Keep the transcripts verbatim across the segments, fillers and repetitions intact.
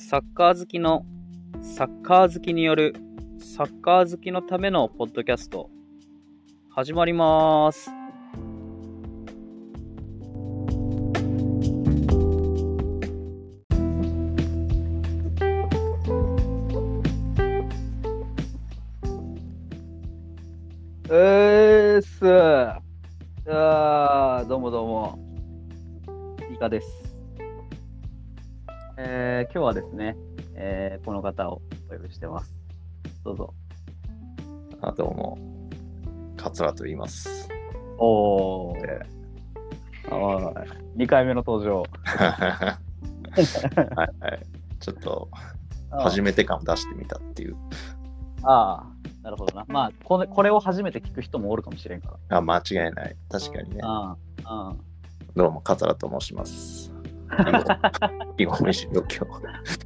サッカー好きのサッカー好きによるサッカー好きのためのポッドキャスト始まります。えーすあーどうもどうもイカです。えー、今日はですね、えー、この方をお呼びしてます。どうぞ。 あ、どうも、桂と言います。 おー、えー、あーにかいめの登場。 はいはい。ちょっと初めて感を出してみたっていう。 ああ、なるほどな。まあこれ、これを初めて聞く人もおるかもしれんから。 あ、間違いない。確かにね。 ああ、 どうも、桂と申します。囲碁飯の今日。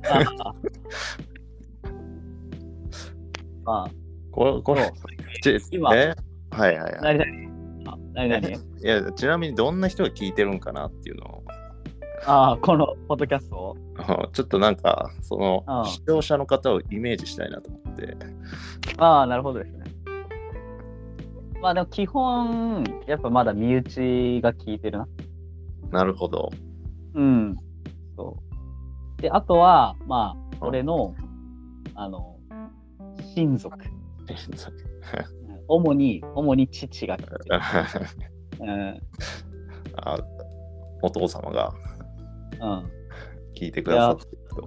ああ、 これ、これ、 今、 えはいはいはい。 何々何々 いや、ちなみにどんな人が聞いてるんかなっていうのを。 ああ、このポッドキャストをちょっとなんか、その、視聴者の方をイメージしたいなと思って。 ああ、なるほどですね。まあでも基本、やっぱまだ身内が聞いてるな。 なるほど。 うん。そう。で、あとは、まあ、俺の、あの、親族。主に、主に父が聞いてる。うん、 あ、お父様が聞いてくださってると、 うん。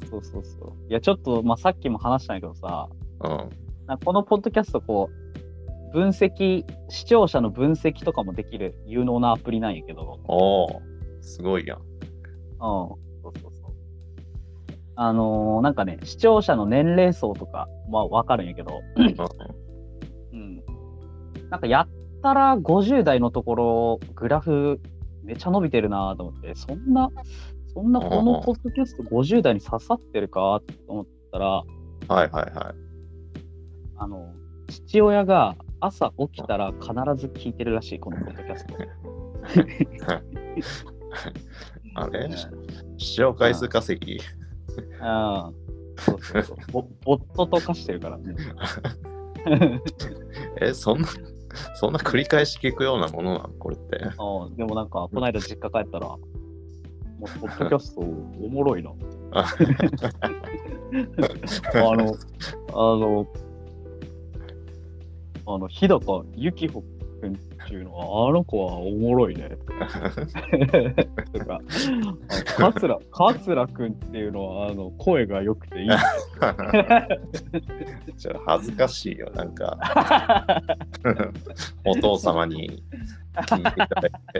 そうそうそう。いや、ちょっと、まあ、さっきも話したんやけどさ、 うん、 なんかこのポッドキャスト、こう、分析、視聴者の分析とかもできる有能なアプリなんやけど。 おー、すごいやん。うん、 そうそうそう。あのー、なんかね、視聴者の年齢層とか、まあ、わかるんやけど、うん。なんかやったらごじゅう代のところ、グラフめちゃ伸びてるなと思って、そんな、そんなこのポッドキャストごじゅう代に刺さってるかと思ったら、 はいはいはい。 あの、父親が朝起きたら必ず聞いてるらしい、このポッドキャスト。 あれ視聴回数稼ぎ。 ああ、そうそうそう。ボ, ボットと化してるからね。 え、そんな、そんな繰り返し聞くようなものなのこれって。 あでもなんか、この間実家帰ったら、もうポッドキャストおもろいな。あの、あの、あの、日高ゆきほくんっていうのは、あの子はおもろいね。とか、桂、桂くんっていうのは、あの、声が良くていい。 ちょっと恥ずかしいよ、なんか。お父様に聞いていただいて。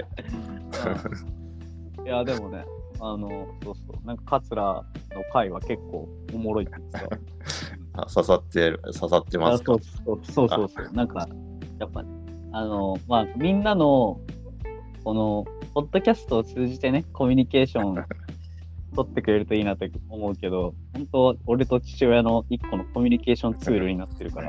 いや、でもね、あの、そうそう、なんか桂の回は結構おもろいって言ってた。刺さってる、刺さってますか？ そうそうそうそうそう。なんか、やっぱ、ね、あの、まあ、みんなの、この、ポッドキャストを通じてね、コミュニケーション取ってくれるといいなと思うけど、本当、俺と父親の一個のコミュニケーションツールになってるから。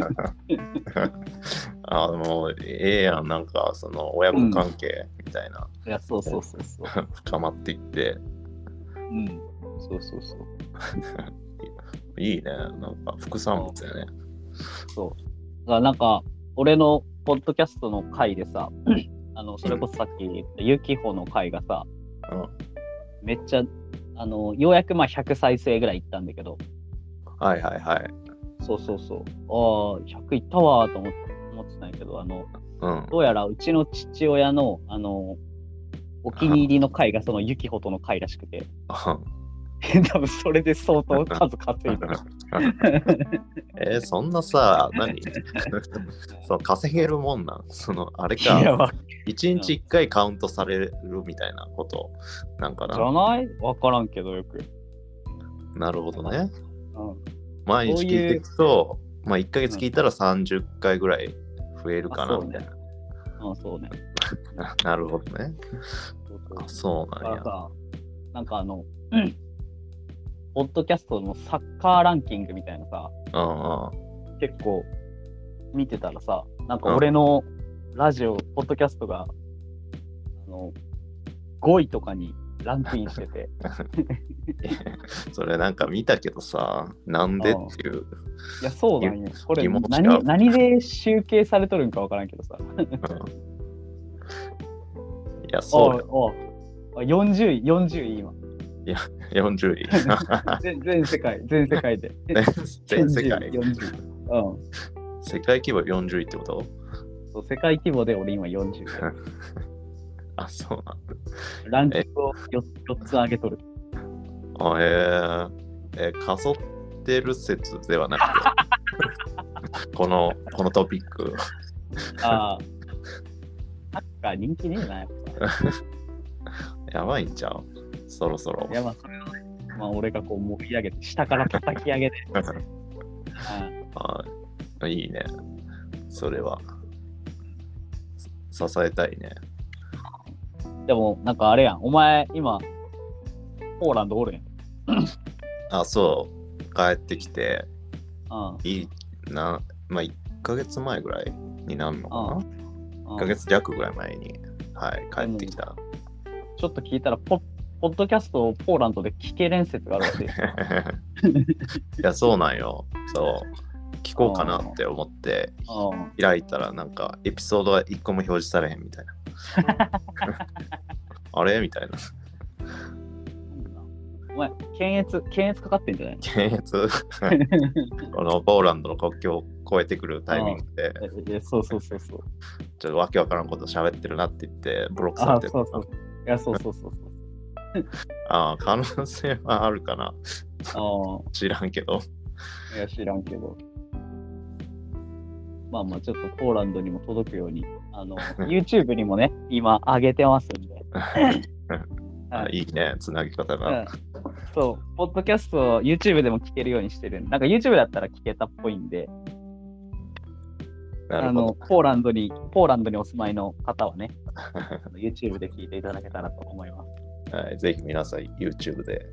あの、ええやん、なんか、その、親子関係みたいな。 うん、いや、そうそうそうそう。 深まっていって。 うん、そうそうそう。 いいね、なんか副産物やね。 そう。だからなんか、俺のポッドキャストの回でさ、あの、それこそさっき言ったゆきほの回がさ、うん、めっちゃ、あの、ようやくまあひゃく再生ぐらいいったんだけど。 はいはいはい。 そうそうそう。ああ、ひゃくいったわーと思ってたんやけど、あの、うん、どうやらうちの父親の、あの、お気に入りの回がそのゆきほとの回らしくて。多分それで相当数稼いでる。 えー、そんなさ、何そう稼げるもんなんそのあれか、いちにちいっかいカウントされるみたいなことなんかな。 じゃないわからんけどよく。 なるほどね。 うん、 毎日聞いていくと、ういうまあいっかげつ聞いたらさんじゅっかいぐらい増えるかなみたいな。 あ、そうね。 なるほどね。あ、そうなんや。 なんかあの、うん、ポッドキャストのサッカーランキングみたいなさ、 うん、 結構見てたらさ、なんか俺のラジオ、ポッドキャストがあのごいとかにランクインしてて。 それなんか見たけどさ、なんでっていう。 いや、そうなんよ。これ気持ち何、 が何で集計されとるんかわからんけどさ。 うん、いや、そうよ。 おうおうよんじゅうい、よんじゅうい今。 いや、よんじゅうい。 全全世界、全世界で。 全世界。 よんじゅう、うん。 世界規模よんじゅういってこと？ そう、世界規模で俺今よんじゅう。 あ、そうなんだ。 ランキングを 4, よっつ上げとる。 あ、えー、えー、かそってる説ではなくて、この、このトピック。 ああ。サッカー人気ねえな、やっぱ。やばいんちゃう？そろそろ。 いや、まあ、それはね、まあ、俺がこう盛り上げて、下から叩き上げて。 ああ、いいね。それは。支えたいね。 でも、なんかあれやん。お前、今、ポーランドおるやん。 あ、そう。帰ってきて、 うん、 いいな、まあ、いっかげつまえぐらいになるのかな、 うん、 いっかげつ弱ぐらい前に、はい、帰ってきた。 ちょっと聞いたらポ、ポッドキャストをポーランドで聞けれん説があるわけですいや、そうなんよ。そう。聞こうかなって思って開いたら、なんかエピソードはいっこも表示されへんみたいな。あれみたいな。 お前、検閲、検閲かかってんじゃないの？ 検閲このポーランドの国境を越えてくるタイミングで、 いや、そうそうそうそう。 ちょっとわけわからんこと喋ってるなって言って、ブロックされてる。 あ、そうそう。いや、そうそうそうそう。 ああ、可能性はあるかな。 あ知らんけど。 いや、知らんけど。まあまあ、ちょっとポーランドにも届くように、あの、YouTube にもね、今上げてますんで。 あ、いいね、つなぎ方が、うん。 そう、ポッドキャストを YouTube でも聞けるようにしてるんで、なんか YouTube だったら聞けたっぽいんで、あの、ポーランドに、ポーランドにお住まいの方はね、YouTube で聞いていただけたらと思います。 はい、ぜひ皆さん YouTube で。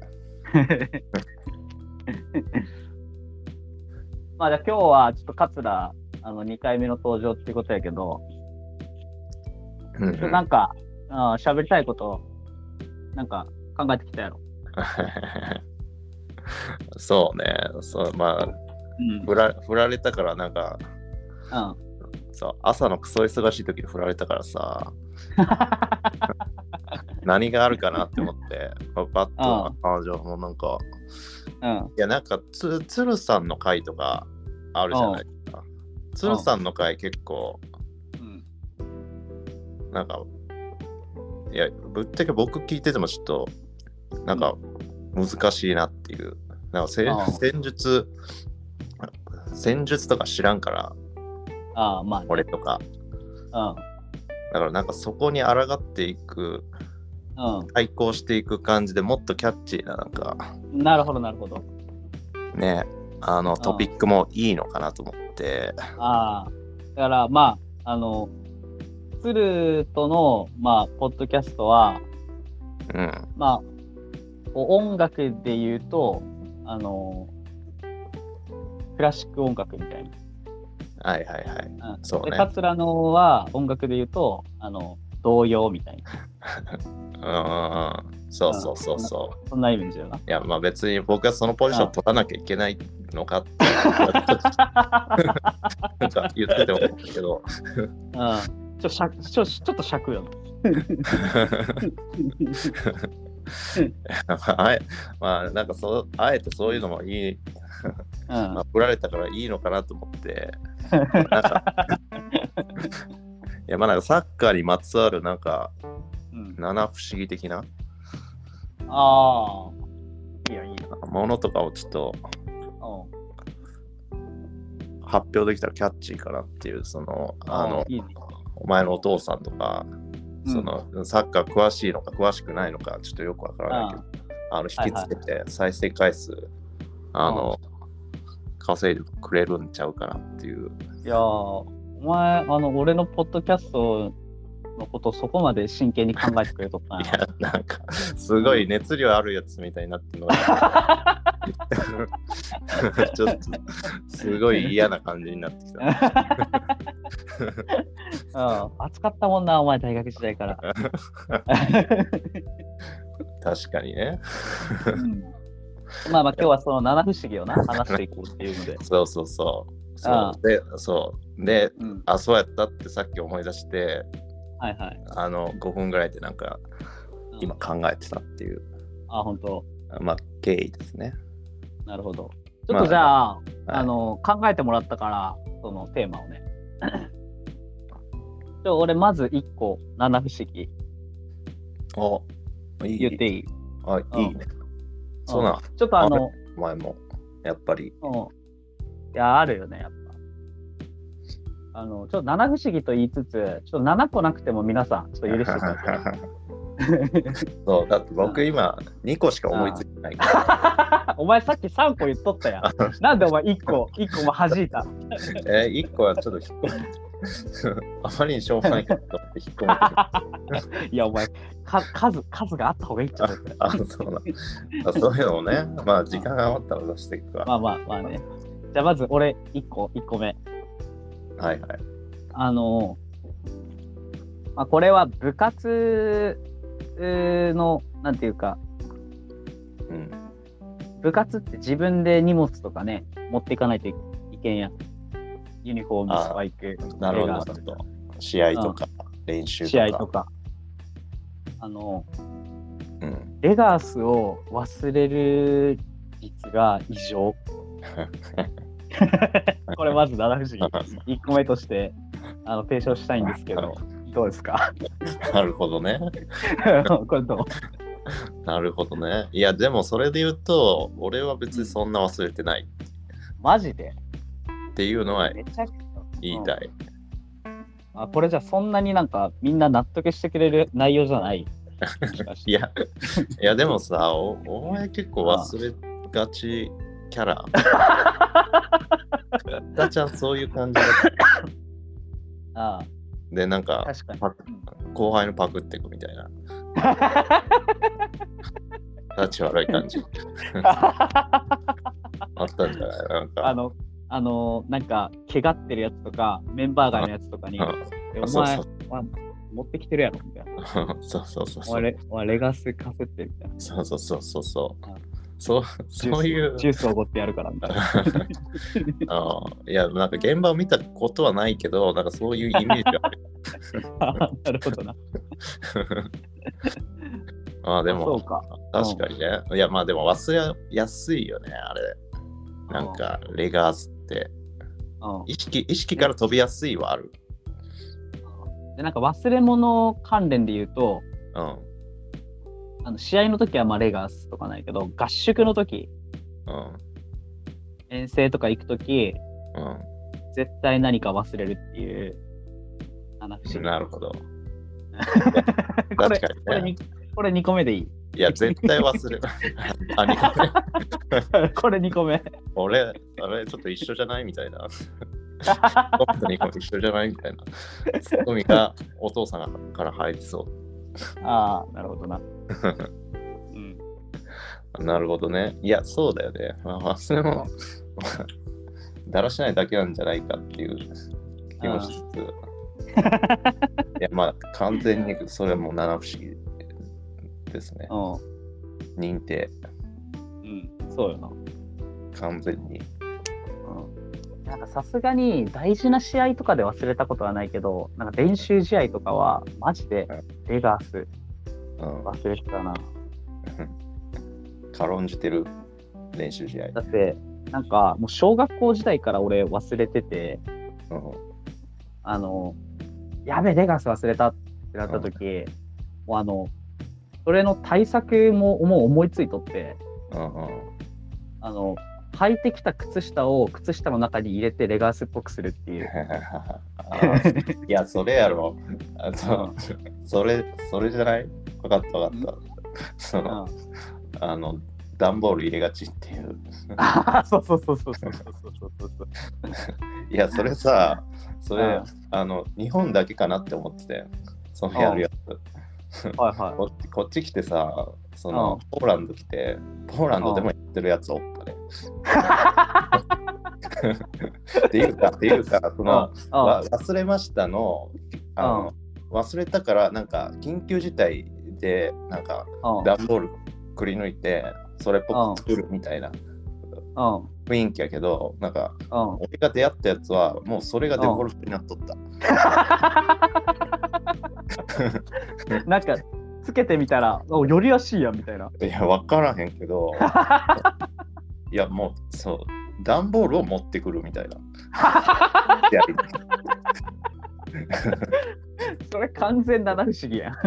まあじゃあ今日はちょっと桂あのにかいめの登場ってことやけど、うんうん、なんか喋りたいことなんか考えてきたやろ。 そうね、そうまあ、うん、振ら振られたからなんか、うん、そう朝のクソ忙しい時に振られたからさ。何があるかなって思ってバッと彼女もなんか、うん、いやなんかつ鶴さんの回とかあるじゃないですか。鶴さんの回結構、うん、なんかいやぶっちゃけ僕聞いててもちょっとなんか難しいなっていうなんか戦術戦術とか知らんからああまあ、ね、 俺とか、うん、だからなんかそこに抗っていくうん、対抗していく感じでもっとキャッチーななんかなるほどなるほどねあのトピックもいいのかなと思って、 うん、ああだからまああの鶴とのまあポッドキャストは、うん、まあ音楽で言うとあのクラシック音楽みたいなはいはいはい、うん、そうね。 で桂のは音楽で言うとあの童謡みたいなうん、そうそうそうそう。 そんなイメージだな。 いや、まあ別に僕はそのポジション取らなきゃいけないのかってなんか言ってても思ったけど。 うん、ちょ、ちょ、ちょっと尺よな。あえまあなんかそうあえてそういうのもいい、うんまあ、振られたからいいのかなと思って。なんかいやまあなんかサッカーにまつわるなんか、うん、七不思議的なああいいよいいよものとかをちょっと発表できたらキャッチーかなっていうそのあのいい、ね、お前のお父さんとか、うん、そのサッカー詳しいのか詳しくないのかちょっとよくわからないけどあの引きつけて再生回数、はいはい、あの稼いでくれるんちゃうかなっていう。 いやーお前あの俺のポッドキャストのことをそこまで真剣に考えてくれとったんや。 いやなんかすごい熱量あるやつみたいになってるのがちょっとすごい嫌な感じになってきた。 うん、暑かったもんなお前大学時代から。 確かにね。 うん、まあまあ今日はその七不思議をな話していこうっていうので。 そうそうそう。そうで、そうで、うん、あ、そうやったってさっき思い出して、 はいはい。 あのごふんぐらいでなんか、うん、今考えてたっていう。 あ、本当。 まあ経緯ですね。 なるほど。ちょっとじゃあ、まあ、あの、はい、考えてもらったからそのテーマをね。ちょ俺まずいっこ七不思議。 お、いい。 言っていい？ あ、いいね。そうな。 ちょっとあの、 お前もやっぱり。 うん。いや、あるよね、やっぱ。あの、ちょっと七不思議と言いつつ、ちょっとななこなくても皆さん、ちょっと許してください。 そう、だって僕今にこしか思いついてないから。 お前さっきさんこ言っとったやん。なんでお前いっこ、いっこも弾いた。 えー、いっこはちょっと引っ込めあまりにしょうがないかと思って引っ込めて。 いや、お前か数、数があった方がいいっちゃう。 あ、そうなんあそういうのをね、まあ時間が余ったら出していくわ。 まあまあまあね。じゃあまず俺いっこ、いっこめ。 はいはい。 あの、まあ、これは部活の、なんていうか、うん、部活って自分で荷物とかね、持っていかないといけんやん。ユニフォーム、スパイク、 なるほど。試合とか、うん、練習とか。 試合とか。あの、うん、レガースを忘れる率が異常。これまず七不思議いっこめとしてあの提唱したいんですけど、どうですか？ なるほどね。 これどう？ なるほどね。いやでもそれで言うと俺は別にそんな忘れてない。 マジで？ っていうのは言いたい。 うん、あ、これじゃそんなになんかみんな納得してくれる内容じゃない？ いやいやでもさ お, お前結構忘れがちキャラ。たちゃんそういう感じだった。ああ。でなんか後輩のパクっていくみたいな。立ち悪い感じ。あったんじゃない？なんかあのあのなんか怪我ってるやつとかメンバー外のやつとかに、お前そうそう持ってきてるやろみたいな。 そうそうそうそう。レ, レガスかせってみたいな。 そうそうそうそうそう。そうそういうジュースをおごってやるからみたいな。 あいやなんか現場を見たことはないけどなんかそういうイメージある。 なるほどな。 あでもそうか確かにね、うん、いやまあでも忘れやすいよねあれ。なんかレガースって意識意識から飛びやすいはある。 でなんか忘れ物関連で言うと、うん、あの試合の時はまあレガースとかないけど合宿の時、うん、遠征とか行く時、うん、絶対何か忘れるっていう七不思議。 なるほど。 これ確かに、ね、これにこれにこめでいい？ いや絶対忘れる。あにこめ。 これにこめ。 俺あれちょっと一緒じゃないみたいな。トップにこれ一緒じゃないみたいな。ツッコミがお父さんから入りそう。 ああなるほどな。 うん、なるほどね。いや、そうだよね。まあ、忘れ物、だらしないだけなんじゃないかっていう気もしつつ。いや、まあ、完全にそれも七不思議ですね。認定。 うん、そうよな。 完全に。 うん、なんかさすがに大事な試合とかで忘れたことはないけど、なんか練習試合とかはマジでレガース忘れてたな。 軽んじてる練習試合。 だってなんかもう小学校時代から俺忘れてて、うん、あのやべレガース忘れたってなった時、うん、もうあのそれの対策ももう思いついとって、うんうん、あの履いてきた靴下を靴下の中に入れてレガースっぽくするっていう。 いやそれやろ。あの、うん、それそれじゃない？分かった分かった。その、うん、あの段ボール入れがちっていう。 あそうそうそうそうそうそうそうそう。 いやそれさそれあの日本だけかなって思っててそのやるやつ。はいはい、こ, こっち来てさそのポーランド来てポーランドでもやってるやつおったね。っていうかっていうかそのわ忘れましたのあの忘れたからなんか緊急事態てなんか段ボールくり抜いてそれっぽく作るみたいな雰囲気やけど、なんか俺が出会ったやつはもうそれがデフォルトになっとった。 なんかつけてみたらおよりやすいやんみたいな。 いや分からへんけどいやもうそう段ボールを持ってくるみたいなそれ完全七不思議やん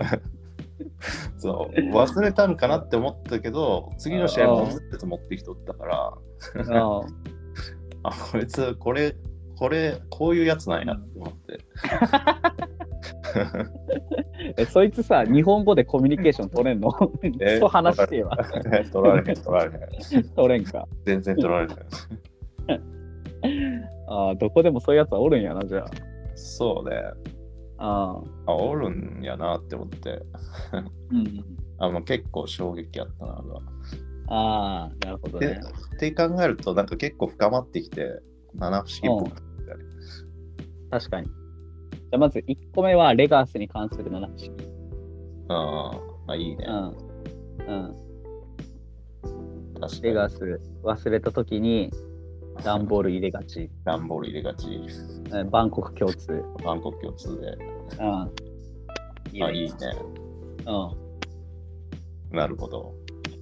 そう忘れたんかなって思ったけど次の試合も持ってきとったからあこいつこれこれこういうやつなんやって思ってえそいつさ日本語でコミュニケーション取れんのそう話してよ取られへん取られへん取れんか全然取られへんあどこでもそういうやつはおるんやなじゃあそうねああおるんやなって思ってうん、 あもう結構衝撃やったなああなるほどねって考えるとなんか結構深まってきて七不思議っぽくなったり確かにじゃあまずいっこめはレガースに関する七不思議あああいいねうんうん確かにレガース忘れたときに段ボール入れがち段ボール入れがちバンコク共通バンコク共通でうんいいねあいいねうんなるほど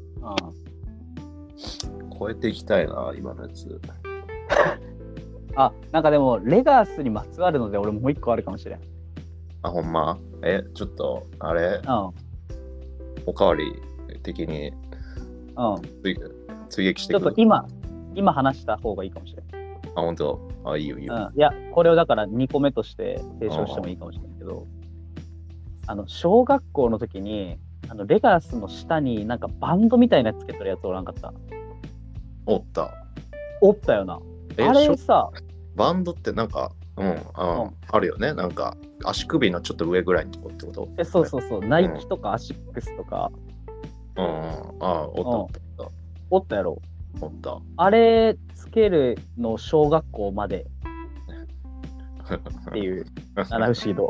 うん超えていきたいな今のやつあなんかでもレガースにまつわるので俺もう一個あるかもしれんあほんまえちょっとあれうんおかわり的にうん追撃してくるちょっと今今話した方がいいかもしれんあ本当あいいよいいよ、 うん、いやこれをだからにこめとして提唱してもいいかもしれないけどあの小学校の時にあのレガースの下になんかバンドみたいなやつつけてるやつおらんかったおったおったよなあれさバンドってなんかうんあ、うん、あるよねなんか足首のちょっと上ぐらいのとこってことえそうそうそう、ナイキとかアシックスとかうん、うん、あおったおったおったやろおったあれつけるの小学校までっていう七不思議度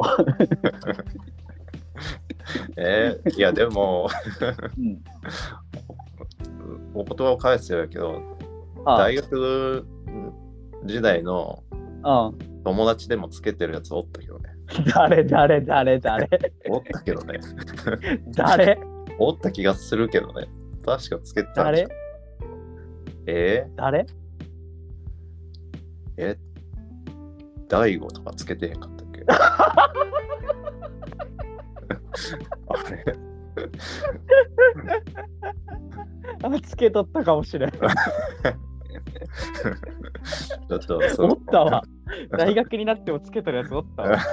えー、いやでも、 うん、 お言葉を返すやけどああ大学時代の友達でもつけてるやつおったけどね誰誰誰誰おったけどね誰おった気がするけどね確かつけてたんじゃん誰えー、 誰え大悟とかつけてへんかったっけあれあつけとったかもしれんちょっとおったわ大学になってもつけとるやつおったわ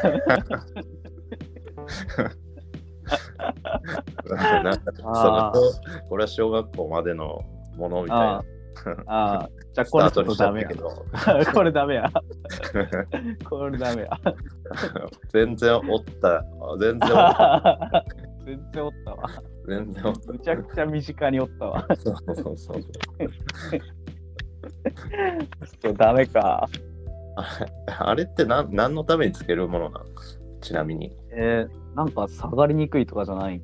なんかそのこれは小学校までのものみたいなああじゃあこれちょっとダメやこれダメやこれダメや全然おった全然おった全然おったわ全然おっためちゃくちゃ身近におったわそうそうそうそうダメかあれって何何のためにつけるものなのちなみにえー、なんか下がりにくいとかじゃない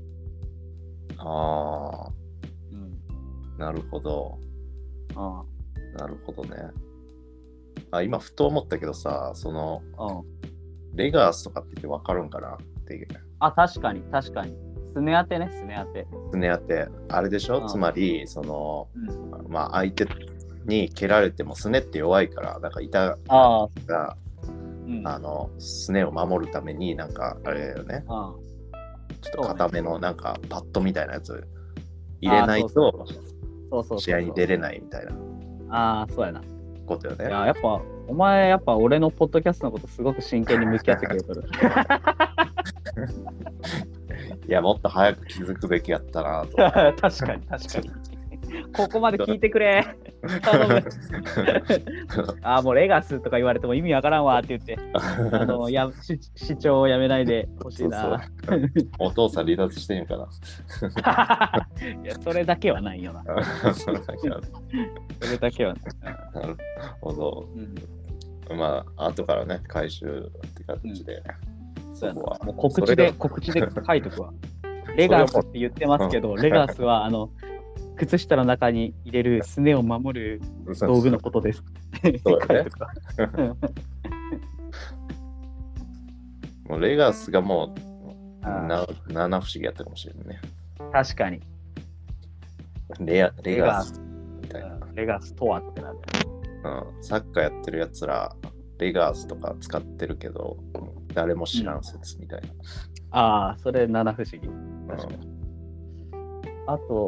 ああ、 うん、 なるほどあなるほどねあ今ふと思ったけどさそのレガースとかって分かるんかなっていうあ確かに確かにすね当てねすね当てすね当てあれでしょつまりその、うん、まあ相手に蹴られてもすねって弱いからなんか痛があ、うん、あのすねを守るためになんかあれだよねあちょっと固めのなんかパッドみたいなやつ入れないと試合に出れないみたいなああそうやなことよね。 いややっぱお前やっぱ俺のポッドキャストのことすごく真剣に向き合ってくれてるいやもっと早く気づくべきやったなと確かに確かにここまで聞いてくれ頼むあもうレガスとか言われても意味わからんわって言ってあのや視聴をやめないでほしいなそうそうお父さん離脱してんかないやそれだけはないよなそれだけはそれだけはないなるほど、うん、まあ後からね回収って形で、 うん、そうやなもう告知で告知で書いとくわレガースって言ってますけど、うん、レガースはあの靴下の中に入れるすねを守る道具のことです。 そうだね。もうレガースがもうな七不思議やったかもしれないね。 確かに。 レアレガースみたいな。 レガースとはってなる。 うん、サッカーやってるやつらレガースとか使ってるけど誰も知らん説みたいな。うん、 ああ、それ七不思議。確かに。うん、あと。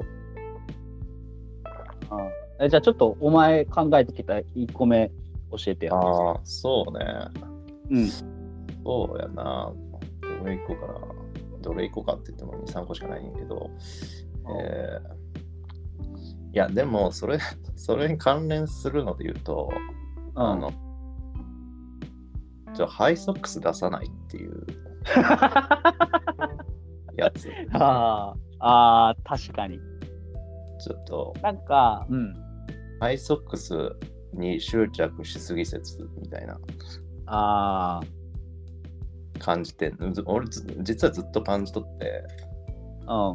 ああえじゃあちょっとお前考えてきたいっこめ教えてや。 ああ、そうね。 うん。 そうやな。どれいこうかな。どれいこうかって言ってもに、さんこしかないんやけど。えー、いや、でもそれ、それに関連するので言うと、うん、あの、ちょハイソックス出さないっていうやつ。 ああ、確かに。 ちょっとなんか、うん、 ハイソックスに執着しすぎ説みたいなあ感じて、俺実はずっと感じとって、 うん、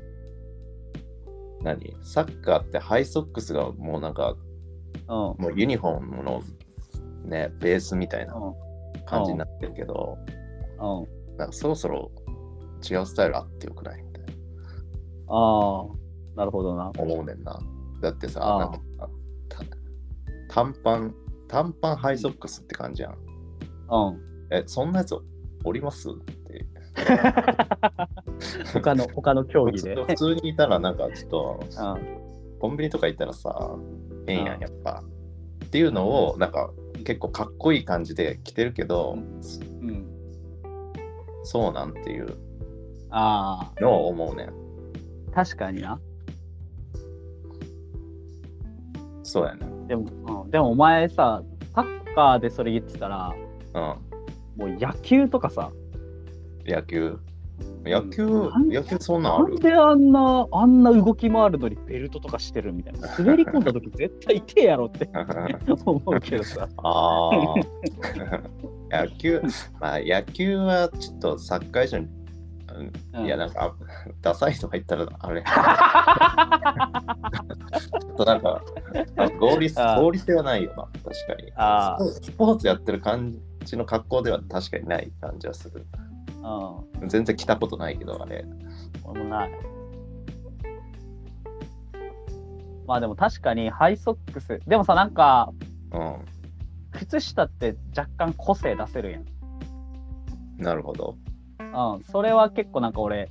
何サッカーってハイソックスがもうなんか、うん、もうユニフォームのねベースみたいな感じになってるけど、 うんうん、 なんかそろそろ違うスタイルあってよくないみたいな。 ああ。なるほどな。 思うねんな。だってさ、なんか短パン、短パンハイソックスって感じやん。 うん。 え、そんなやつおりますって。 他の、他の競技で。 普通にいたらなんかちょっと、うん、コンビニとか行ったらさ、変やん、やっぱ。っていうのを、なんか結構かっこいい感じで着てるけど、うん、そうなんっていうのを思うねん。 確かにな。 そうやね。 でも、うん、でもお前さ、サッカーでそれ言ってたら、うん、もう野球とかさ。 野球野球、うん、野球そんなんある？ なんであんな、あんな動き回るのにベルトとかしてるみたいな。滑り込んだ時絶対痛えやろって思うけどさ。 ああ。野球、まあ野球はちょっとサッカー以上に、うん、いやなんかダサいとか言ったらあれちょっとなんか合理合理性はないよな。確かにあスポーツやってる感じの格好では確かにない感じはする。うん、全然着たことないけどあれ俺もない。まあでも確かにハイソックスでもさなんか、うん、靴下って若干個性出せるやん。 なるほど。 うん、それは結構なんか俺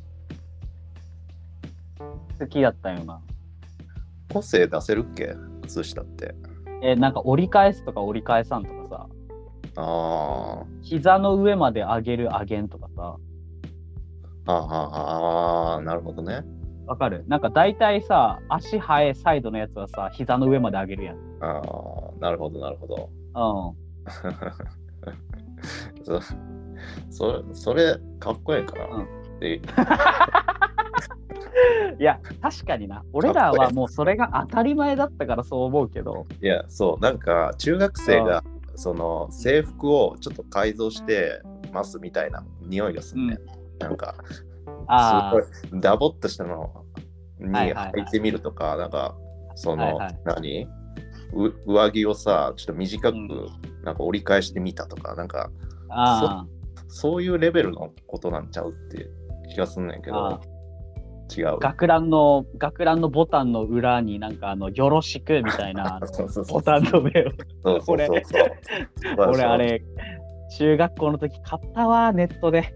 好きだったよな。 個性出せるっけ靴下って。 えなんか折り返すとか折り返さんとかさ。ああ。膝の上まで上げる上げんとかさ。 あああなるほどね。 わかる。なんか大体さ足生えサイドのやつはさ膝の上まで上げるやん。 ああなるほどなるほど。 うん。 そそれそれかっこいいかな、うん、っていや確かにな俺らはもうそれが当たり前だったからそう思うけどいやそうなんか中学生がその制服をちょっと改造してますみたいな匂いがするね、うん、なんかすごいダボっとしたのに履いてみるとか、はいはいはい、なんかその、はいはい、何う上着をさちょっと短くなんか折り返してみたとか、うん、なんかあそ, そういうレベルのことなんちゃうって気がすんねんけど違う。 学ランの学ランのボタンの裏になんかあのよろしくみたいなボタンの上を俺俺あれ中学校の時買ったわネットで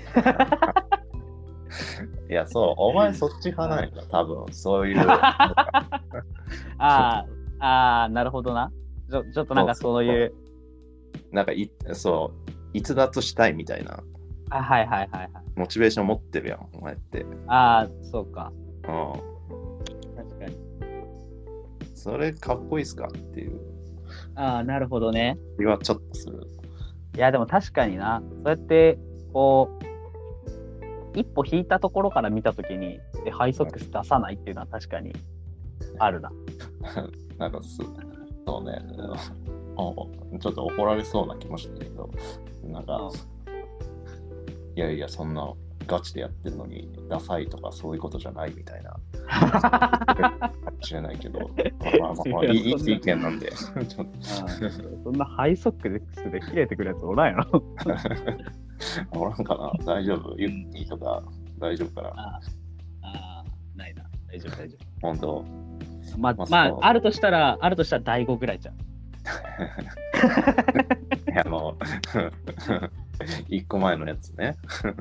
いやそうお前そっち派ないか多分そういうあああなるほどなちょちょっとなんかそういうなんかいそう逸脱したいみたいなあはいはいはいはいモチベーション持ってるやんお前って。 ああそうかうん確かにそれかっこいいっすかっていう。 ああなるほどね。 気はちょっとする。 いやでも確かになそうやってこう一歩引いたところから見たときにでハイソックス出さないっていうのは確かにあるななんかすそうねちょっと怒られそうな気もしたけどなんか、うん、いやいやそんなガチでやってるのにダサいとかそういうことじゃないみたいなかもしれないけど、まあまあまあいい意見なんでちょっとそんなハイソックでで切れてくるやつおらんやろおらんかな。大丈夫、ユッキーとか大丈夫かな。 ああ、ないな。大丈夫、大丈夫。 本当。 まあ、まあ、まあ、あるとしたら、あるとしたらだいごぐらいじゃん。 いや、もう、いっこまえのやつね。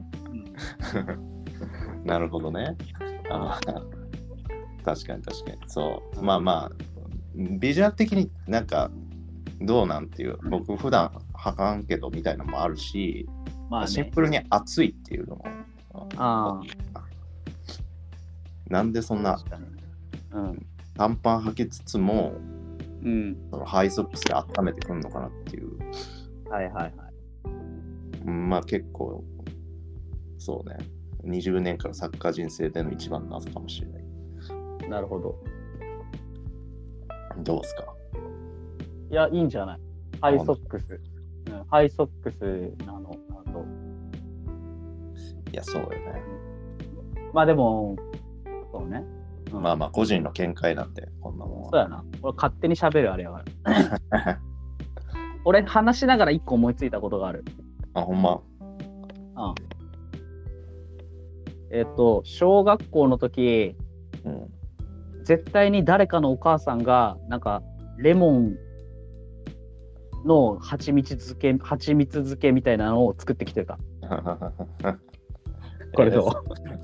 なるほどね。あ確かに確かに。そう。まあまあ、ビジュアル的になんか、どうなんていう、僕普段履かんけどみたいなのもあるし、まあね、シンプルに暑いっていうのも。あなんでそんな、うん、短パン履きつつも、うん、そのハイソックスで温めてくるのかなっていう。 はいはいはい。 まあ結構、そうね。にじゅうねんからサッカー人生での一番の謎かもしれない。 なるほど。 どうですか？ いや、いいんじゃない？ハイソックス。うん、ハイソックスなの。あといや、そうよね。 まあでも、そうね。 うん、まあまあ、個人の見解なんで、こんなもんは。 そうやな。俺、勝手に喋るあれやから。俺、話しながら一個思いついたことがある。 あ、ほんま。 ああえっ、ー、と、小学校の時、うん、絶対に誰かのお母さんが、なんか、レモンの蜂蜜漬け、蜂蜜漬けみたいなのを作ってきてた。これどう？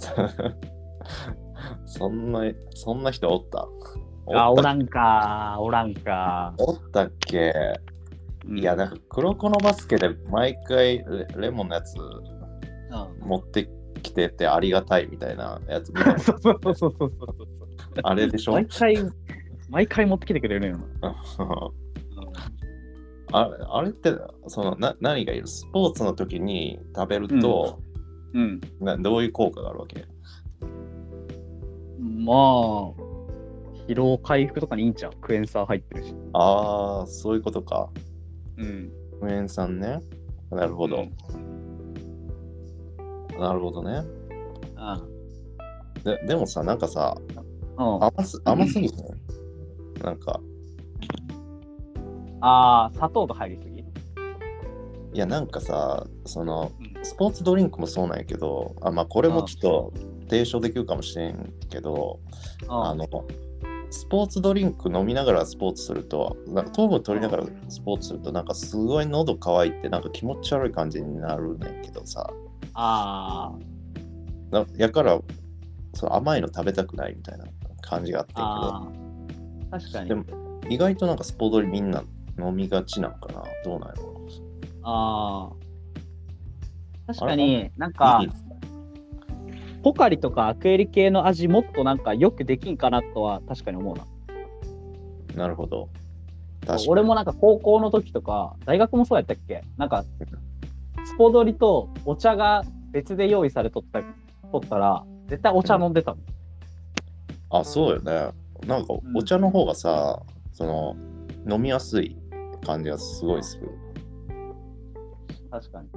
そんな、そんな人おったおったあ、おらんか、おらんか。 おったっけ、うん、いや、なんか黒子のバスケで毎回 レ, レモンのやつ持ってきててありがたいみたいなやつ見たそうそうそうそうそうあれでしょ毎回、毎回持ってきてくれるよな。 あれ、あれってそのな何がいるスポーツの時に食べると、うんうん、などういう効果があるわけ？ まあ疲労回復とかにいいんちゃう？クエン酸入ってるし。 ああ、そういうことか。うん。クエン酸ね。なるほど。うん、なるほどね。ああで, でもさ、なんかさ、甘す甘すぎて、うん、なんか。 ああ、砂糖と入りすぎ？ いや、なんかさ、その、スポーツドリンクもそうなんやけど、あ、まあ、これもちょっと提唱できるかもしれんけど、ああの、スポーツドリンク飲みながらスポーツすると、なんか糖分取りながらスポーツすると、なんかすごい喉乾いて、なんか気持ち悪い感じになるねんけどさ。ああ。やから、そう甘いの食べたくないみたいな感じがあってんけど。あ確かに。 でも、意外となんかスポドリみんな飲みがちなんかな。どうなんやろ。 ああ。確かになんか、ポカリとかアクエリ系の味もっとなんかよくできんかなとは確かに思うな。 なるほど。 俺もなんか高校の時とか、大学もそうやったっけ？なんか、スポドリとお茶が別で用意されとった、とったら、絶対お茶飲んでたもん。 うん、あ、そうよね。なんかお茶の方がさ、うん、その、飲みやすい感じがすごいする。 確かに。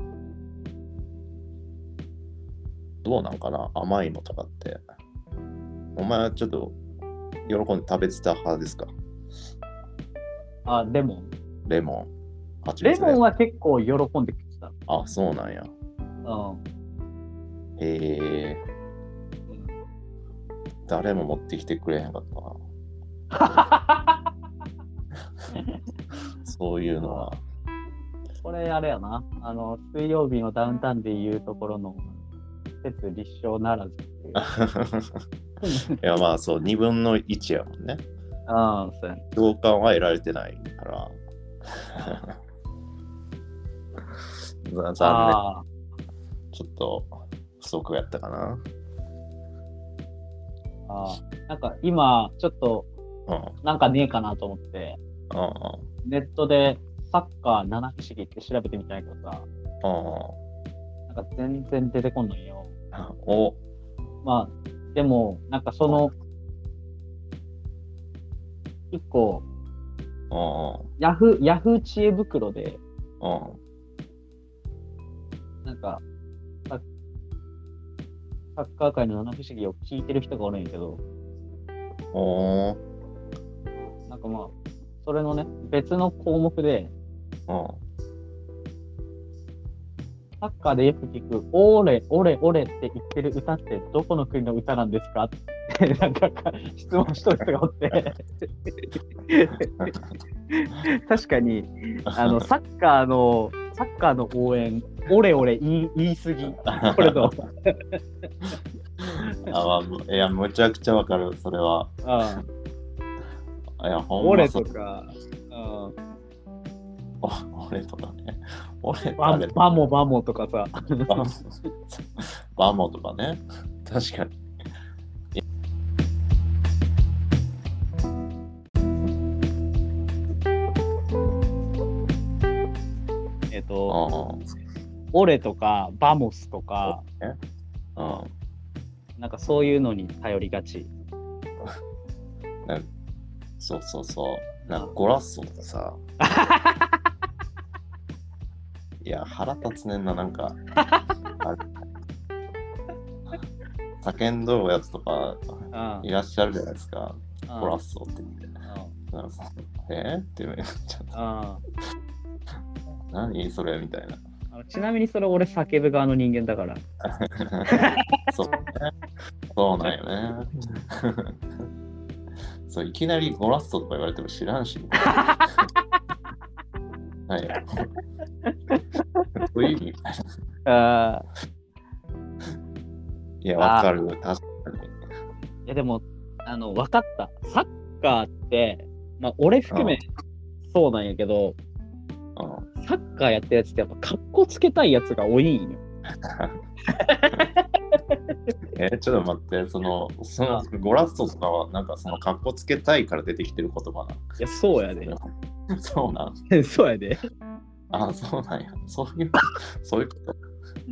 どうなんかな、甘いのとかって。お前はちょっと喜んで食べてた派ですか？ あ、レモン。 レモン。レモンは結構喜んでくれてた。 あ、そうなんや。うん。へえ、うん。誰も持ってきてくれへんかったな。そういうのは。 これあれやな。あの、水曜日のダウンタウンでいうところの説立証ならずっていう。 いやまあそう、にぶんのいちやもんね。 ああ、そうやね。 共感は得られてないから。残念。ちょっと不足やったかな。 ああ、なんか今ちょっと、うん、なんかねえかなと思って、うんうん、ネットでサッカー七不思議って調べてみたいけどさ、うん、なんか全然出てこんのよ。おまあでもなんかその一個ヤフヤフー知恵袋でなんかサッカー界の七不思議を聞いてる人がおるんやけど、 おー。 なんかまあ、それのね、別の項目で、 うん。 サッカーでよく聞く、オーレ、オレ、オレって言ってる歌ってどこの国の歌なんですかってなんか質問しとる人がおって。確かに、あの、サッカーの、サッカーの応援、オレオレ言い、言い過ぎ。これどうあ、まあ、いや、むちゃくちゃわかる、それは。 ああ、いや、ほんオレまそとか、 お俺とかね。俺ババモバモとかさ。 バモバモとかね。確かに。 えっと、オレとかバモスとか、 うん、 なんかそういうのに頼りがち。 なんそうそうそう。なんかゴラッソとかさ。いや、腹立つねんな、なんか。叫んどるやつとかいらっしゃるじゃないですか。ゴラッソって言って。えってめっちゃ。何それみたいな。 あのちなみにそれ俺叫ぶ側の人間だから。 そうね。そうなんよね。そう、いきなりゴラッソとか言われても知らんし。はい。どういう意味みたいな。あいや、わかる。確かに。 いや、でも、あの、わかった。サッカーって、まあ、俺含めそうなんやけど、うん、サッカーやってるやつってやっぱかっこつけたいやつが多いんよ。 えー、ちょっと待って、その、そのゴラッソとかは、なんかそのかっこつけたいから出てきてる言葉な。いや、そうやで。 そうなんそうやで。 あ、そうなんや。そういう、そういうこと。 うん。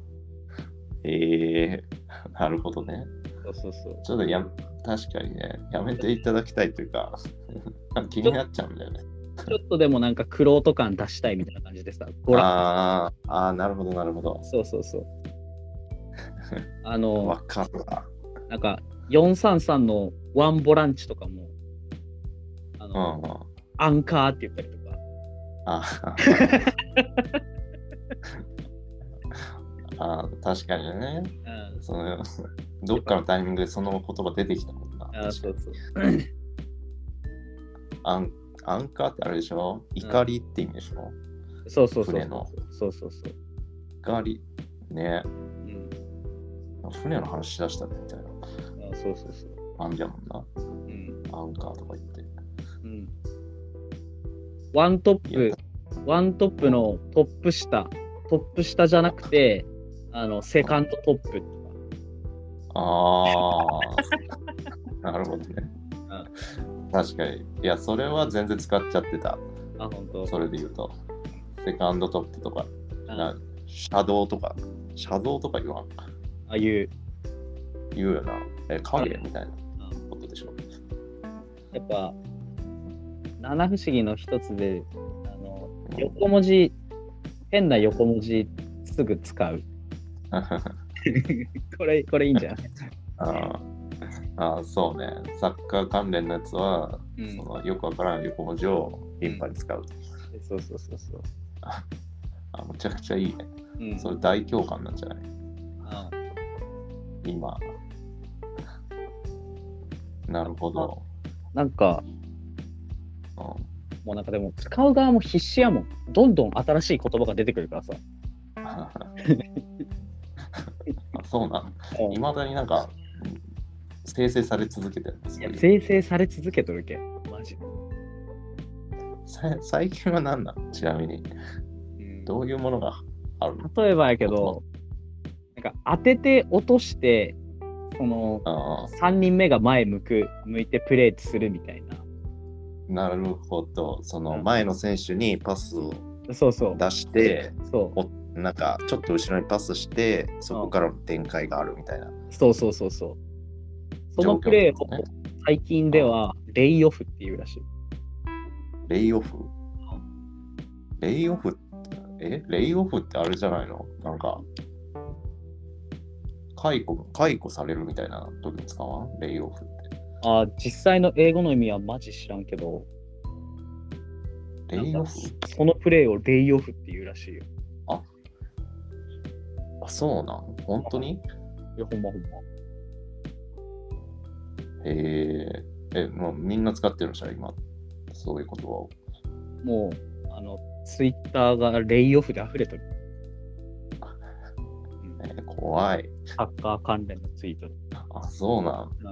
えー、なるほどね。 そうそうそう。 ちょっとや、確かにね、やめていただきたいというか、気になっちゃうんだよね。 ちょっとでもなんかクロート感出したいみたいな感じでさ。 ああ、なるほど、なるほど。 そうそうそう。あの、 わかるわ。 なんか、よんさんさんのワンボランチとかも、あの、うんうん、アンカーって言ったりとか。 ああ、確かにね。うん、そのどっかのタイミングでその言葉出てきたもんな。 あそうそうアンアンカーってあれでしょ、怒りって意味でしょ、 うん、そうそうそう。 船の。 そうそうそう。 怒り。ね。 うん、 船の話し出したみたいな。 あそうそうそう。 あんじゃもんな。 うん、 アンカーとか言って。 うん。ワントップ、ワントップのトップ下、トップ下じゃなくて、あの、セカンドトップとか。 ああ、なるほどね。うん、確かに。いや、それは全然使っちゃってた。 あ、本当。 それで言うと。セカンドトップとか、なシャドウとか、シャドウとか言わん。 あ、言う。 言うよな。え、影みたいなことでしょ。 やっぱ、七不思議の一つで、あの、横文字、変な横文字すぐ使う。これ、これいいんじゃん。 ああ、そうね。サッカー関連のやつは、うん、そのよくわからん横文字を頻繁に使う。うん、 そうそうそうそう。 あ、むちゃくちゃいいね。うん、それ大共感なんじゃない？ああ今。なるほど。 なんか、うん、もうなんかでも使う側も必死やもん。どんどん新しい言葉が出てくるからさ。 あ、そうなの。いまだになんか生成され続けてるんですよ。 生成され続けとるけん。マジで。 最近は何なの？ちなみに、うん。どういうものがあるの？ 例えばやけど、なんか当てて落として、そのさんにんめが前向く、向いてプレーするみたいな。 なるほど。その前の選手にパスを出して、 そうそうそうなんかちょっと後ろにパスして、そこからの展開があるみたいな。 そうそうそうそう。そのプレーを最近ではレイオフっていうらしい。 レイオフ？レイオフえレイオフってあれじゃないの？なんか解雇、解雇されるみたいな時に使わん？レイオフって。 あ、実際の英語の意味はマジ知らんけど、 レイオフ？ そのプレーをレイオフっていうらしいよ。 あ、あそうなん？本当に？いや、ほんまほんま。 へえ、え、もうみんな使ってるんじゃん、今。そういう言葉を。 もう、あの、ツイッターがレイオフで溢れてる。 えー、怖い。 サッカー関連のツイート。 あ、そうなん。 うん、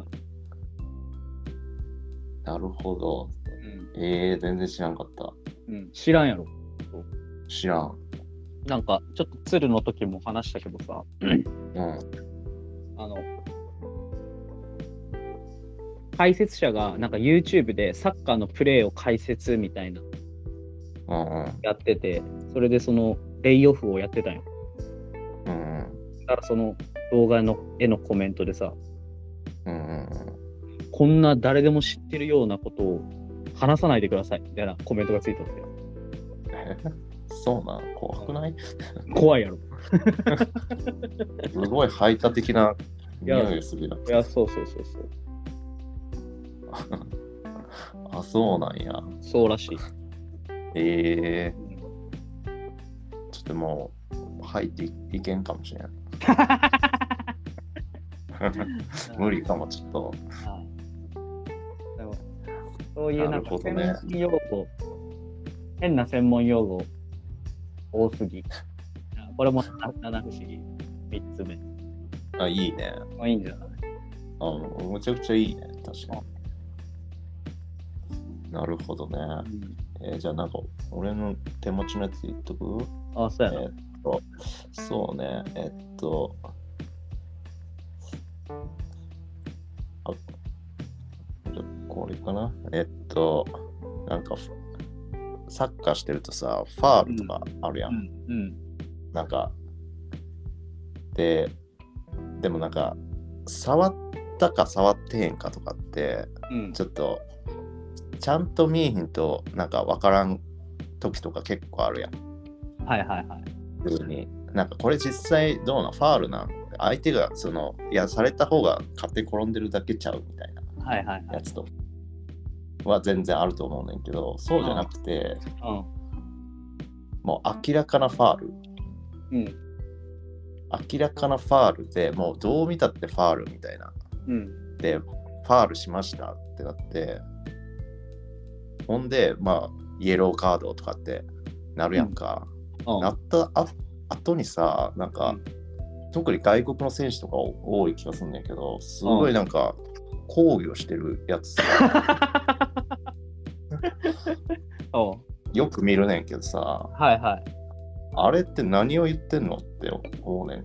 なるほど。うん、えー、全然知らんかった。 うん、知らんやろ。 知らん。 なんか、ちょっと鶴の時も話したけどさ、うん。あの、解説者がなんか YouTube でサッカーのプレーを解説みたいな、やってて、それでそのレイオフをやってたんよ。うん。だからその動画の絵のコメントでさ、うん、こんな誰でも知ってるようなことを話さないでくださいみたいなコメントがついてて。 えそうなの？怖くない？ 怖いやろ。 すごい排他的な匂いするやつ。いや、そうそうそうそう。 あ、そうなんや。 そうらしい。 ええー。ちょっともう入っていけんかもしれない。無理かもちょっと。 でもそういうなんか専門用語、ね、変な専門用語多すぎ。これも七不思議三つ目。 あ、いいね。 あ、いいんじゃない？ あ、むちゃくちゃいいね。確かに。なるほどね。うん、えー、じゃあなんか俺の手持ちのやつ言っとく？ あ、そうやな。 えー、っと、そうね。えっと、あ、じゃこれかな。えっと、なんかサッカーしてるとさ、ファールとかあるやん。うんうん、なんか、で、でもなんか、触ったか触ってへんかとかって、うん、ちょっと、ちゃんと見えひんとなんか分からん時とか結構あるやん。 はいはいはい。 普通になんかこれ実際どうなファールなん？相手がそのいやされた方が勝手に転んでるだけちゃうみたいなやつとは全然あると思うねんけど、そうじゃなくて、うんうん、もう明らかなファール、うん、明らかなファールでもうどう見たってファールみたいな、うん、でファールしましたってなって、ほんで、まあ、イエローカードとかってなるやんか。うん、なったあ後にさ、なんか、うん、特に外国の選手とか多い気がするんだけど、すごいなんか、抗議をしてるやつさ。よく見るねんけどさ、 はいはい。 あれって何を言ってんのって思うねん。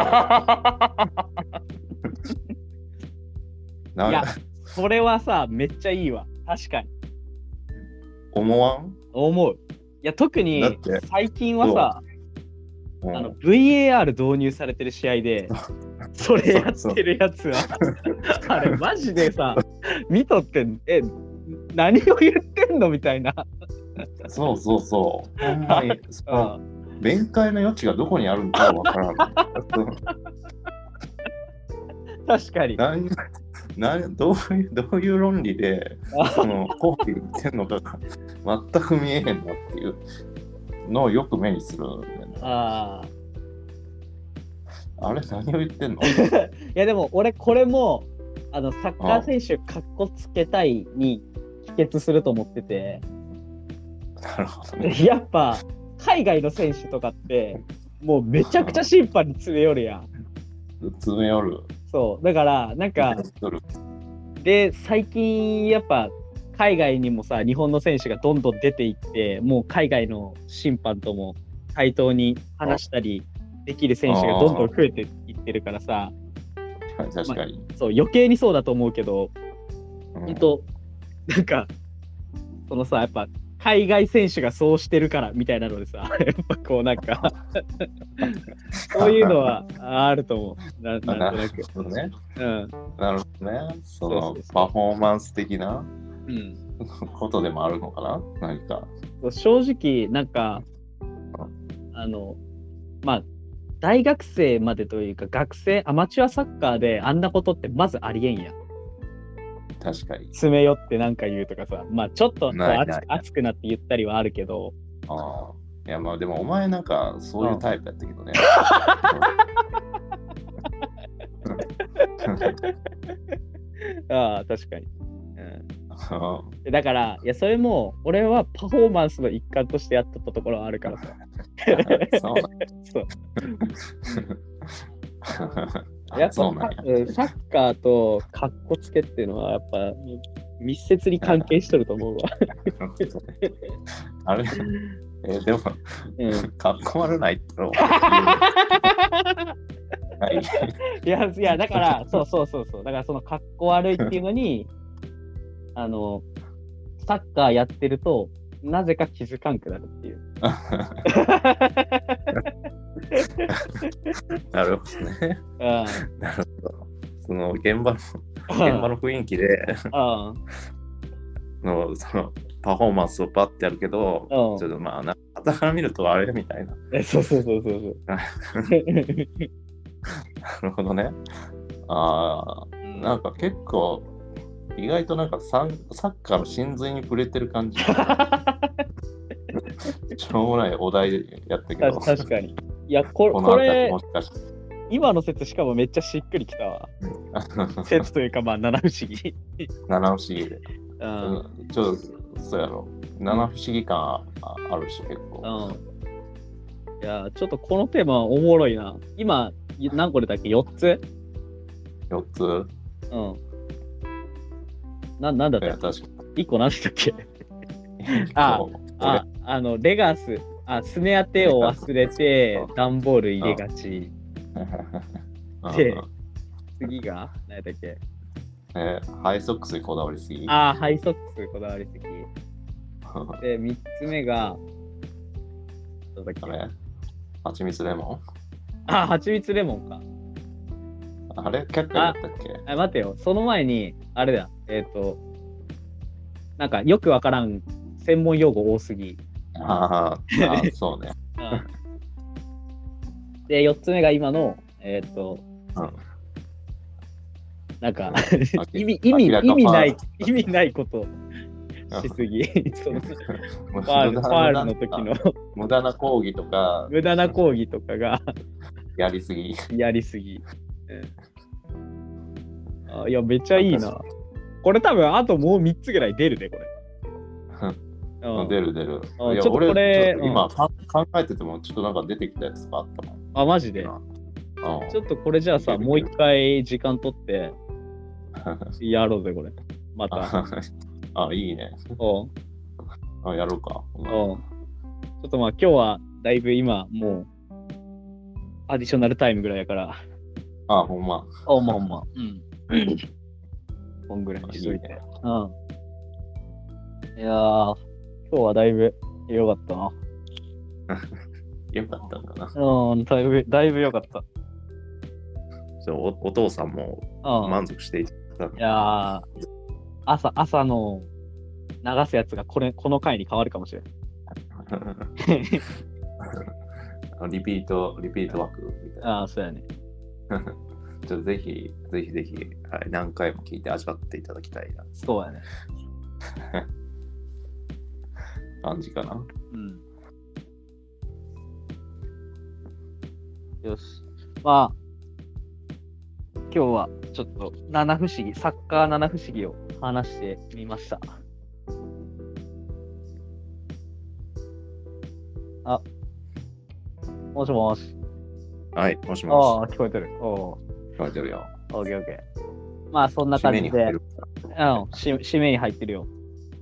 いや、それはさ、めっちゃいいわ。確かに。 思わん？ 思う。いや、特に最近はさ、あの ブイエーアール 導入されてる試合で、それやってるやつは、あれマジでさ、見とって、え、何を言ってんのみたいな。 そうそうそう。ほんまに、弁解の余地がどこにあるのかわからない。 確かに。 などういうどういう論理でその抗議言ってんのかが全く見えへんなっていうのをよく目にするんだよね。ああれ何を言ってんの？いやでも俺これもあのサッカー選手かっこつけたいに帰結すると思ってて。 なるほどね。 やっぱ海外の選手とかってもうめちゃくちゃ審判に詰め寄るやん。 詰め寄る。 そうだからなんかで最近やっぱ海外にもさ日本の選手がどんどん出ていってもう海外の審判とも対等に話したりできる選手がどんどん増えていってるからさ、 確かに、 まあ、そう余計にそうだと思うけど、うん、本当なんかそのさやっぱ海外選手がそうしてるからみたいなのでさやっぱこうなんかそういうのはあると思う。 な, なんとなくなるほどね、 うん、 なるほどね。そのそうそうそうパフォーマンス的な、うん、ことでもあるのかな何か。 正直なんかあのまあ大学生までというか、学生、アマチュアサッカーであんなことってまずありえんや。 確かに。 詰め寄ってなんか言うとかさ、まあちょっとこうないない熱熱くなって言ったりはあるけど。 ああ。いや、まあでもお前なんかそういうタイプやったけどね。 ああ、確かに。うん、だから、いや、それも、俺はパフォーマンスの一環としてやっとったところはあるからさ。 そうなんそう。やっぱそうなんやサッカーとカッコつけっていうのは、やっぱ密接に関係しとると思うわ。 あれえー、でも、うん、かっこ悪ないと。 いや、いや、だから、そうそうそうそう。だから、そのかっこ悪いっていうのに、あの、サッカーやってると、なぜか気づかんくなるっていう。 なるほどね。なるほど。その現場の、現場の雰囲気で、のそのパフォーマンスをパッてやるけど、ちょっとまあ、な傍から見るとあれみたいな。 え、そうそうそうそうそう。 なるほどね。ああ、なんか結構、意外となんかササッカーの真髄に触れてる感じ。しょうもないお題やったけど。 確かに。いや、こ, これ、今の説しかもめっちゃしっくりきたわ。説というか、まあ、七不思議。 七不思議で。うん、ちょっと、そうやろ。七不思議感あるし、結構。 うん、いや、ちょっとこのテーマおもろいな。今、何個出たっけ ?よっ つ ?よっつうん。な、なんだったっけ ?いっ 個何だったっけあ、あ、あの、レガス、あ、すね当てを忘れて、段ボール入れがち。で、次が、何だっけえー、ハイソックスにこだわりすぎ。 ああ、ハイソックスにこだわりすぎ。で、みっつめが、どうだっけあれはちみつレモンあ、はちみつレモンか。 あれ却下だったっけあ、待てよ。その前に、あれだ。えっ、ー、と、なんかよくわからん専門用語多すぎ。 ああ、そうね。 うん、で、よっつめが今の、えっ、ー、と、うん、なんか意味、意味、意味ない、意味ないことしすぎ。そのファール、ファールの時の無駄な講義とか、 無駄な講義とかがやりすぎ。 やりすぎ。うん、あいや、めっちゃいいな。これ多分、あともうみっつぐらい出るで、これ。 うん、出る出る。 いやちょっとこれ、 俺今、うん、考えてても、ちょっとなんか出てきたやつがあったもん。 あ、マジで、うん、ちょっとこれじゃあさ、もう一回時間取って、やろうぜ、これ。また。 あ、いいね。 おうあ、やろうか。 おうちょっとまあ、今日はだいぶ今、もう、アディショナルタイムぐらいやから。 あ、ほんま。 ほんまほんま。うん。こんぐらいにしといて。いいね、うん。いやー、今日はだいぶ良かったな。 良かったんかな。 うん、だいぶ、だいぶ良かった。 そう お, お父さんも満足していた、 うん、いやー、朝、朝の流すやつがこれ、この回に変わるかもしれない。 リピート、リピート枠みたいな。 ああ、そうやね。 ちょっとぜひ、ぜひぜひ、はい、何回も聞いて味わっていただきたいな。 そうやね。 感じかな。 うん。よし。まあ、今日はちょっと七不思議、サッカー七不思議を話してみました。あ、もしもし。 はい、もしもし。 ああ、聞こえてる。お聞こえてるよ。 オッケーオッケー。まあ、そんな感じで。締めに入ってる。うん、し締めに入ってるよ。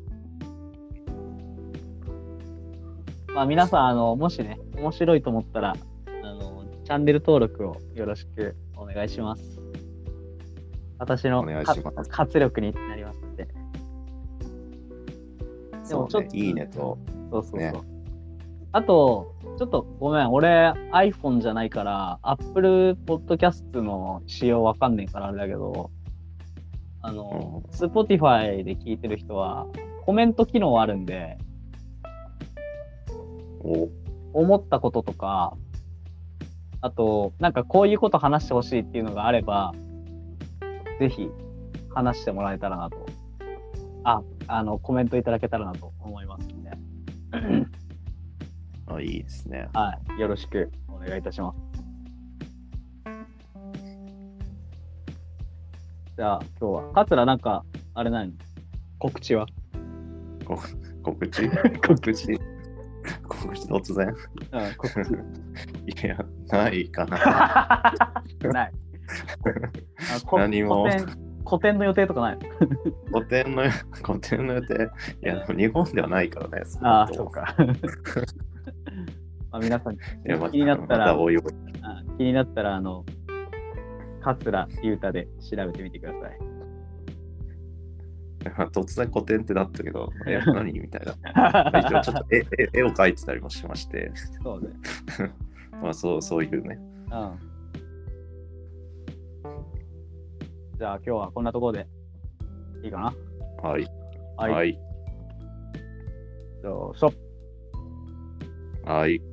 まあ、皆さん、あの、もしね、面白いと思ったら、あの、チャンネル登録をよろしくお願いします。私の活力になりますので。 でもちょっと、ね、いいねと。 そうそうそう。ね、あと、ちょっとごめん、俺 iPhone じゃないから、Apple Podcast の仕様わかんねえからあれだけど、あの、うん、Spotify で聞いてる人は、コメント機能あるんで、 お思ったこととか、 あと、なんかこういうこと話してほしいっていうのがあれば、ぜひ話してもらえたらなと。あ、あの、コメントいただけたらなと思いますんで。 あ、いいですね。 はい。よろしくお願いいたします。じゃあ、今日は。桂なんか、あれないの？告知はこ告知告知告知突然うん、告知。 いや、ないかな。 ない。あ何も。 古典、古典の予定とかないの？ 古典の、古典の予定、いや、日本ではないからね。 ああ、そうか。まあ皆さん、気になったら、ま、気になったら、あの、桂優太で調べてみてください。 突然古典ってなったけど、え、何みたいな。一応ちょっと絵絵を描いてたりもしまして。 そうね。 まあそう、そういうね。 うん。じゃあ今日はこんなところでいいかな？ はい。 はい。 はい。 どうぞ。 はい。